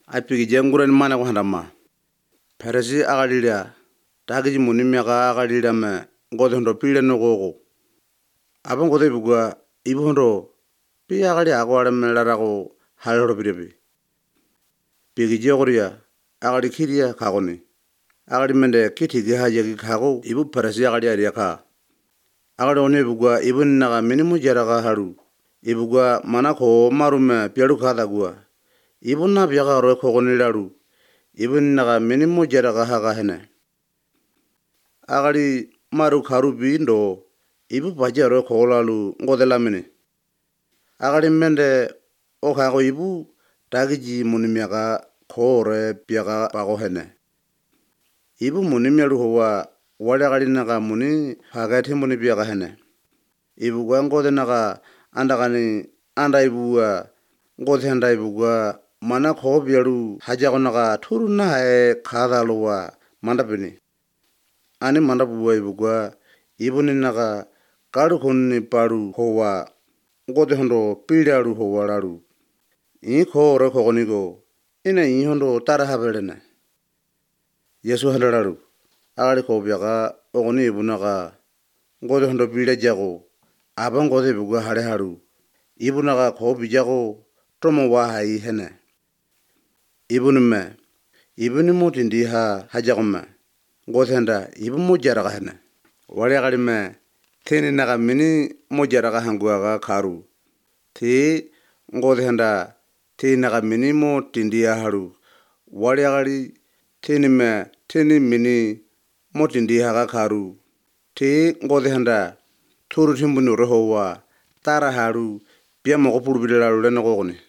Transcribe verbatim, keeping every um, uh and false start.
apiki jenguren mana ko handama peresi agalila tagiji munimyaka agalila me ngodondo pile no gogo abon gode bugwa ibondo pi agali agwara melara ko haloro birebi pigi jegoria agali kiria kagoni agali mende kiti ge haje gi kago ibu peresi agali aria ka agali one bugwa ibun naga minimu jaraga haru ibugwa manako marume piaru kada gua ibun na biaga ro kogoni laru ibun naga minimu jaraga haga hene agali maru karu bindo ibu bajaro kogolalu ngodela mini agali mende o kago ibu tagiji munimyaga kore piaga pago hene ibu munimyaru huwa wale agali naga muni hagati muni piaga hene ibu gwa ngode naga andagani anda ibuwa ngode anda ibuwa mana ko biaru hajago naga turu na hae kadaluwa mandapini ani mandapuwa ibugwa ibuni naga karu kunni paru huwa ngode hondo pilaru huwa laru I kore kogonigo ina I hondo tara habelene Yesu handalaru agali ko biaga ogoni ibunaga ngode hondo pile jago aba ngode bugwa hare haru ibunaga ko bijago tomo wa hai hene ibunume ibuni mutindi ha hajagome ngode handa ibu mujaraga hene wale agali me tini naga mini mujaraga hanguaga karu ti ngode handa ti naga mini mo tindi haru wale agali tini me tini mini mo tindi haga karu ti ngode handa turu timbuni rohowa tara haru pia moko puru bidelalu leno kogoni